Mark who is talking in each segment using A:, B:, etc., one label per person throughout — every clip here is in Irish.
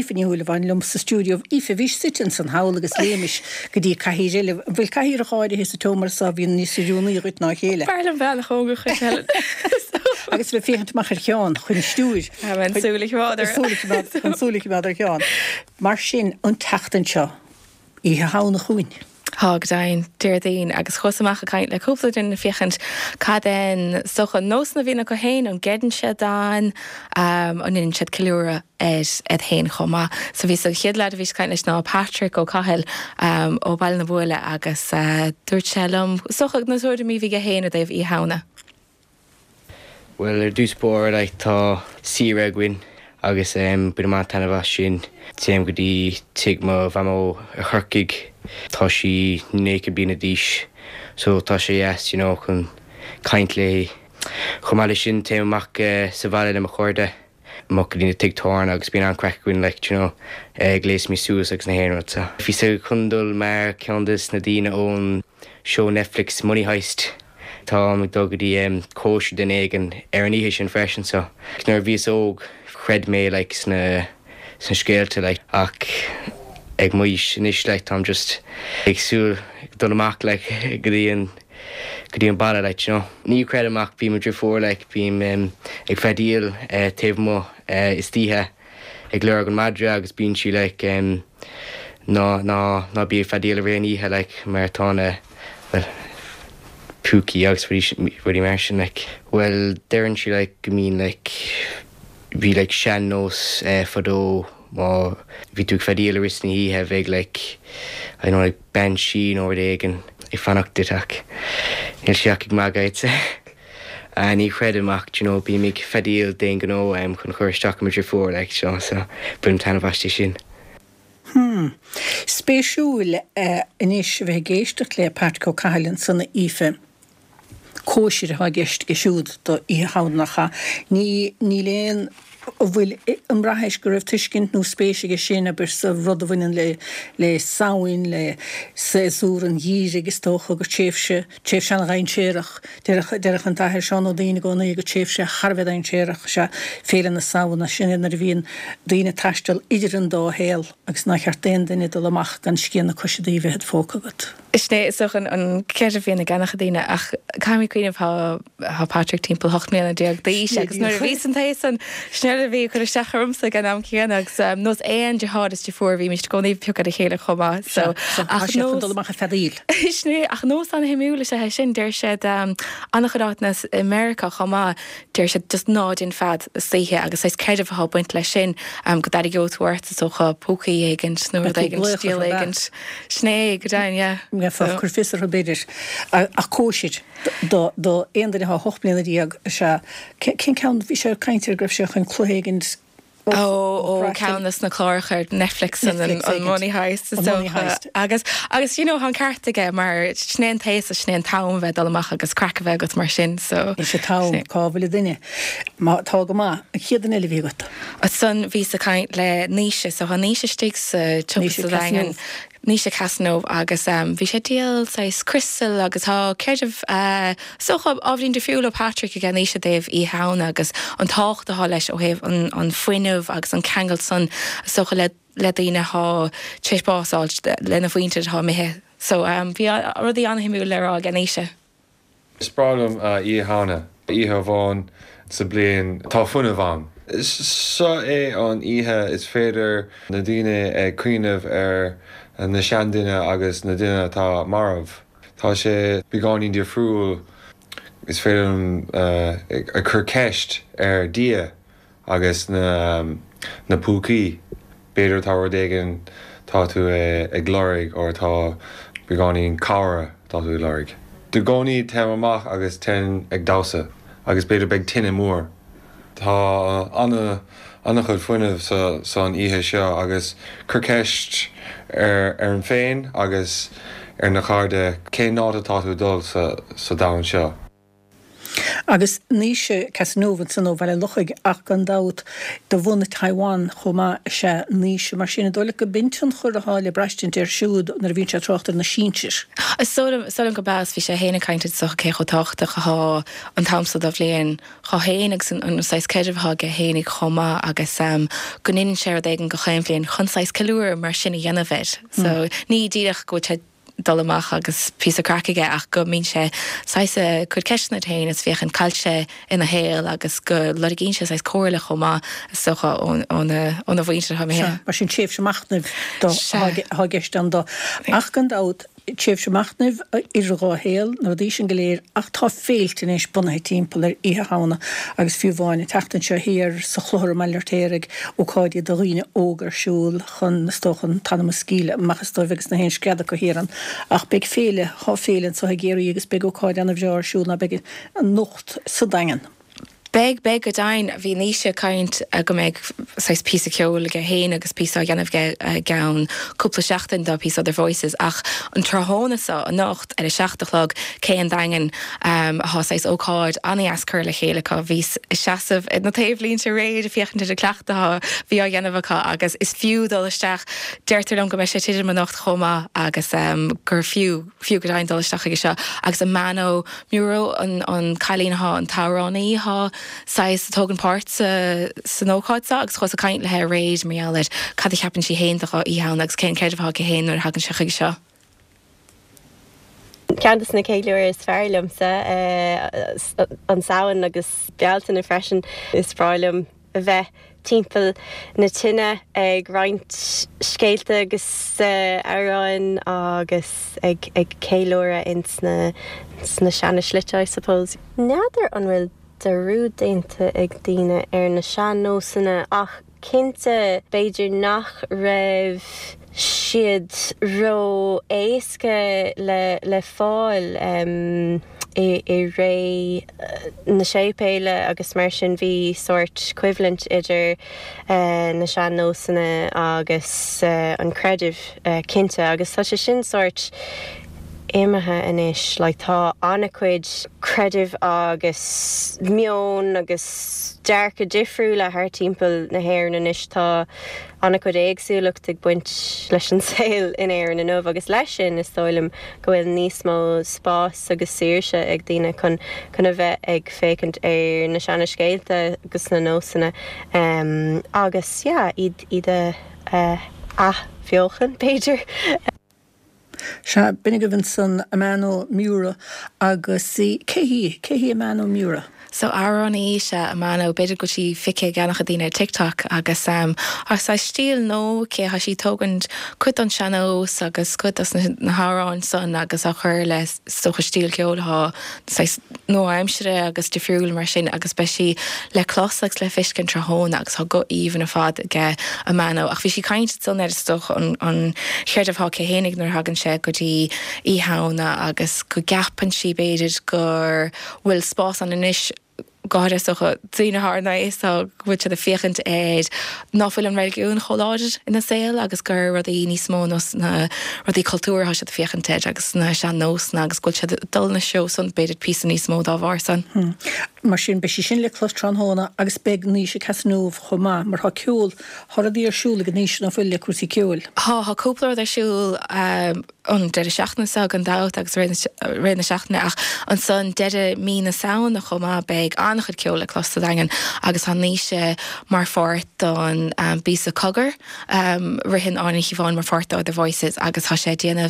A: ífanniúla bhain lum sa stúdio ífa bhís sitin san hála agus léimiis go dtí caihíile bhfuil caihíir a cháide hé sa tómar sa bhíon níos siúnaí ruit ná chéile.
B: Barlam bhealach óga chu
A: agus le féchant machar cheán chun stúir. Súlaigh bhádar cheán. Mar sin an teachtain seo í hána chuin.
B: Hag dain deirdaín agus chusamach a caiint le cúpla in na fichant caden socha nós na bhína go héin an gedan se dáin an in siad ciúra ed héin chomá. So bhí a chiad lead a bhís caiint leis ná Patrick ó Cahill ó bail na bhile agus dúirt selum socha na suirda mí bhí go héin a daobh í hána.
C: Well, dúspóir like tá sira gwyn agus bud má tanna bha sin téim go dtí tigma bhamó a churcaig tá sí naked bína díis so tá sé yes, you know, chun caint le chumáile sin téim amach sa bhaile am a chuirde mo go dtína tigtáin agus bíon an crackwin like, you know, gléis mí suas agus na héanrad sa. Bhí sa chundul mar ceandas na dína ón show Netflix Money Heist tá am dog dí cóisiú den éigen an ihe sin freisin so. Cnar bhís óg chred mé like sna scéalte like ach ag muis inis like I'm just ag súl dul amach like go dtí an balla like, you know. Ní cred amach bí madri fór like bím ag fedíal taobh mo is títhe ag leir an madri agus bín si like ná bí fedíal a réon ihe like mar tána well pooky agus really mar like well deran si like go mean like bhí like sean nós fodó má bhí tú fedíal a risna hí heh ag like I know like ben sin over ag an ag fannacht ditach níl seach ag magaid a ní chred amach, you know, bí mig fedíal déin gan ó chun chuirteach mar fór like so bun tanna bhaistí sin.
A: Spéisiúil inis bheith géisteach le Patrick ó Cahill sanna ífe cóisiir ha geist gesúd do í hánacha ní léon bhfuil an brathais go raibh tuiscint nó spéisiige sin a sa rud a bhainean le saoin le séúr an dhír agus tócha go téobhse an reinséireach deirech an taithir seán ó daoine gona go téobhse charbhead ein séireach se félan na saoin a sin ar bhíon daoine taistil idir an dá héal agus ná chearttéin daine dul amach gan scían na cosisidaí bheith fócagat.
B: Isné soch an ceir a bhíonna ganach daine ach caiimi cuioineh ha Patrick timppla 8 mbliana déag daoise agus nuair a bhís an taéis an sneir a bhí chuir stecharmsa gan am céan agus nós éon de hádas de fuór bhí mis gonaí piúcha a chéile chomá so ach
A: nóach fedíl.
B: Isné ach nós an himúla se sin déir sé annachránas America chomá déir sé just nád in fad saithe agus éis ceidir bhá buint lei sin go dar goúhairt socha pócaí éigent nuair éigent stíal éigent sné go dain
A: chur fisar beidir a cóisiid do éonidir ha hochblianana díag se cin ceann bhí sé caiintear greibh sé chun chluhéigint
B: ó ceannas na chláirchar Netflix an Money Heist agus you know han cartaige mar snéan taéis a snéan tam bheith amach agus crack bheith got mar sin so
A: is sé tam cábhfuil duine má tá go má chiadan eile bhí gota.
B: A san ví a caiint le níise so ha níise sticks tugan Níos sé Casanova agus bhí sé díal sais crystal agus tá ceirdh socha ábhrín de fiúla Patrick gan níos sé déobh í hána agus an tácht a há leis ó héh an foiinemh agus an cheangal san socha le daoine há tréispásáilt lena faointe há mithe so bhí rudí anhimú le rá gan níise.
D: Sprálam í hána ihe bháin sa blion tá funna bháin. So é an ihe is féidir na daoine cuiineh na seanduine agus na duine tá marmh. Tá sé beáín de friúil is féidir a chur ceist dia agus na púcaí. Béidir tá déigen tá tú ag glórig ó tá beáín cara tá tú glórig. Du gcónaí te amach agus ten ag dása agus beidir beag tinine mór. Tá anna chud foiinemh san ihe seo agus chuceist ar an féin agus ar na cháde cé nád atá tú dul sa dahan seo.
A: Agus níos Casanova san ó bhile luchaig ach gan dát do bhna Taiwan chumá se níos mar sinna dóla go bintin chur a háile breistin ar siúd nar bhín se trochttar na síir.
B: Solan go bás bhí sé héna caiinte socha cé chotáachta há an tamsa do bhléon chá héananig san an 6 ceidirhtha go héananig chomá agus go inan séir d éigen go chéimhlíonn chun 6 kilúir mar sinna dhéanamhid. So ní ddíireach go dolamach agus pí a cracaige ach go mín sé saise chud ceisna tain is bhíoch an cailte ina héal agus go lerigín sé sais cóirla chomá socha ón a bhainte ha mé.
A: Mar sin séf semachnaibh há geist an do. Ach gan dát séf semachnaibh rá héal nó dí sin goléir ach tá féilt in éis bunathe timppla ihe hána agus fiú bháinna teachtain se hir sa chlóir meillartéirigh ó cáide do riine ógarsúil chun na stochan tanna scíle machchas dóhgus na hén sceada go héan ach beag féle há félen so ha géirí agus beag ó cáide anna bhearsúil na beag an nocht sa dagen.
B: Beg go dain bhí níise caint go méid 6 pí ceol go héin agus pí ganmh gan cúpla seachtain do pí other voices ach an trthónasa a nocht ar a seachtalog cé an dagen hááis óáid aní ascur le chéile bhí seaamh na taobhlíonn se réad a fiochan de cleachtatá bhí á dhéanamhá agus is fiú dolisteach deirtar an go me sé tiidir man nocht chomá agus gur fiú go dain dolisteach agus seo agus a mano muro an cailíonthá an táránaíá sais tógan páirt san óáidsa agus chus a caiint le réid marall cad cheapan si héantacha íhanana agus cén ceidirh go héin nuair hagann se chuige seo.
E: Ceantas na céileúir is fearlamsa an saoin agus bealtain na freisin is frálam a bheith timppel na tinine ag roint scéalte agus aráin agus ag céileúra in sna seanna slite, I suppose. Neadidir an bhfuil derú dénta ag daoine ar na sean nósanna ach cinnte beidir nach raibh siad ró éasca le fáil i ré na sépéile agus mar sin bhí sort equivalent idir na sean nósanna agus an creidirh cinnte agus tá sé sin sort éimethe inis le tá annacuid creidirh agus mion agus dearcha difriú le thar timppel na hhéir inis tá annacuid éagsúlacht ag buint leis an saoil in éir na nómh agus leis sin is stoilm go bhfuil níos mó spás agus saoirse ag daoine chun a bheith ag fécint ar na seanna scéalte agus na nósanna agus iad fiochan Péidir.
A: Se binnig go bhín san a Mano Miura agus céhí a Mano Miura.
B: So áránaí se a mano beidir go sí fice ganach dtíine TikTok agus sa stíl nó cé ha sí tógant chut an seanós agus chut as na hárán san agus a chur le socha stíl ceolá nó aimsere agus defriúil mar sin agus beisi le closachs le fiscin trahón agus ha go íhan a fad ge a mano ach bhí sí caiint san ar stoch an cheirdomhá cé hénig nar hagan sé go dtí íhána agus go gapan sí beidir gur bhfuil spás an inis gáir socha tíine hána is bhuiid a féchant éid náfuil an réún choláidir ina saoil agus gur rudí níos mó na rudí cultúr ha se a féchantéid agus na se nósna agus goil se dul na seo san beidir pí níos mó dá bhar san.
A: Mar sin be sin le chlostranhóna agus beg níos Casanova chomá mar ha ceúil thoradí arsúla go níos na fuil le cuasí ceúil.
B: Tá cúpla arsúil an de seachna sag an dat agus réna seachna ach an san de mí na saoin na chomá beg annachchud ceola closta dagen agus an níise mar fort don bí a cogur rihin anna híháin mar fort the voices agus tá sé déanamh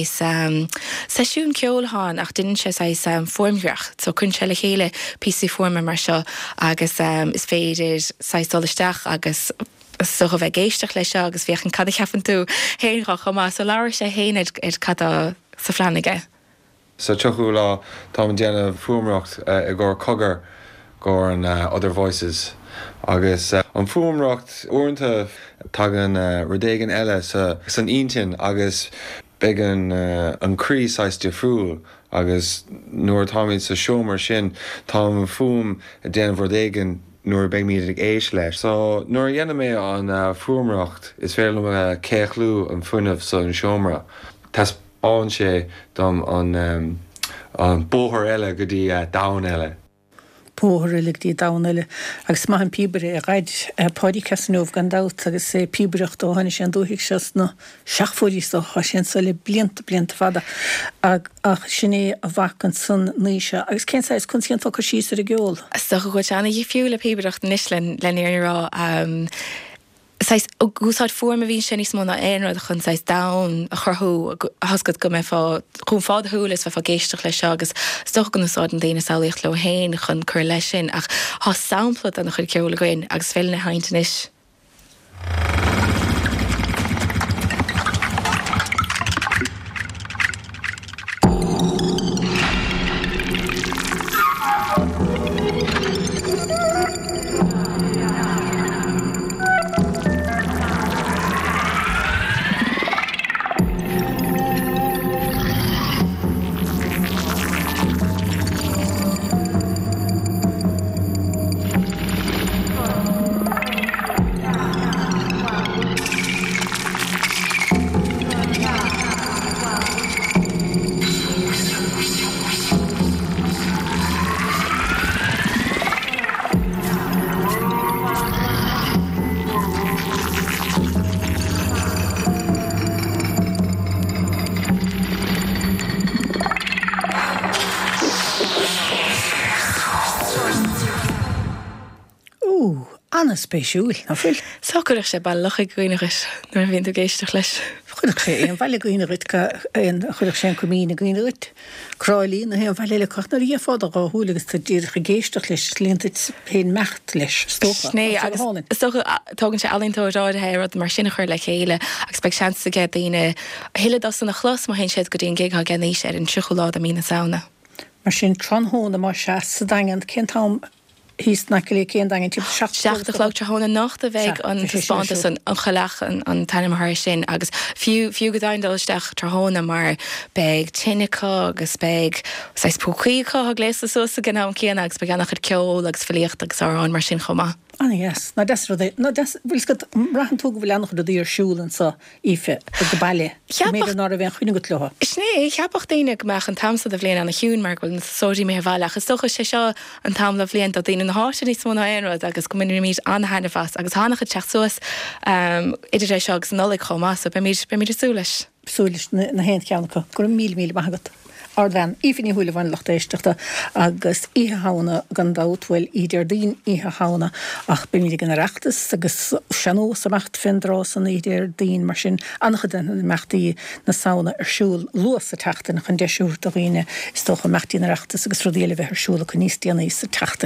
B: seisiún ceolháin ach duine sé formreacht so chun se le chéile pí forma mar seo agus is féidir solisteach agus so go bheith géisteach lei seo agus bhíoch an cad cheafan tú héanrach chumá so leir sé héanaid cad sa phleanige.
D: So tuchú lá tá an déanamh fuamreacht I ggur cogur gur an other voices agus an fuamreacht uanta tagan rudégan eile san intin agus began an críáis de friúil agus nuair táid sa seomar sin tá an fuam a déanamh rudégan nuair beag míad ag éis leis. So nuair dhéanam mé an fuamreacht is féile me céchlú an fuinmh sa an seomra. Tás bán sé dom an bóthir eile go dtí dain eile.
A: póthirlig dí dáile agus má an píbre a gaid podcast gan dat agus sé píbrecht ó hanne sé an dúhiigh se na seachfuí so cha sé sa le blianta fada ach sinné a bhacan san níise agus cén sa chun síon fá sí a geol.
B: So go anna hí fiú le píbrecht níslen lenírá Sais gúsáid form a bhín sin níos móna éonrad chun sais da a chorthú hascad go fá chun fád thuúlas fa géisteach lei se agus stoch gan úsáid an daine saoíocht le héin chun chur lei sin ach há sampla an chur ceola goin agus fé na haintanis.
A: Anna spéisiúil na fuil.
B: Socuach sé bailach gcuoineachis nuair bhíon tú géisteach leis.
A: Chuidir sé an bhile gcuoinerit chuidir sé cumína gcuoinerit Cráilí na an bhile cochnar í fád a thuúlagus tá ddíircha géisteach leis líonta féin mecht leis stocha.
B: Sné agus tógann sé alíntóráid héad mar sinna chuir le chéile agus beag seansa ge daine héile dosan na chlas má hen siad go dtíon gigá gannééis ar an siúcholád a mína saona.
A: Mar sin tronhóna mar se sa dagan cintám hís na lé céan dagin tí
B: seachtalá hána nach a bheith an spáanta an chalach an tanimthir sin agus fiú go daindalteach trána mar beag tinneá agus beag póchaíá a gléasa sosa gan an céan agus be gannach ceol agus fallíocht agus árán mar sin chomá.
A: Yes, na bhfuil go rahan tú go bhfuil annach do dtíar siúlan sa ife go bailile méidir ná a bhéon chuine go tluha.
B: Sné, cheapach daine go meach an tamsa a bhléon anna hiún mar goil sóí mé bhile agus socha sé seo an tam le bhléon a daine na háte níos móna éad agus go minidir míid anhaine fas agus hánacha teach suas idir éis segus nola chomá so be míidir súlais.
A: Súlis na hen ceannacha gur mí maigad. Ardhan ífinní thuúla bhain lechtéisteachta agus ihe hána gan dáthfuil idir dín ihe hána ach be míidir gan reachtas agus seanó sa mecht findrá san idir dín mar sin annach den mechtaí na saona arsúl luas a teachta na chun deisiúr do riine is tócha mechtaí na reachtas agus rodéile bheith arsúla chu níos déana sa teachta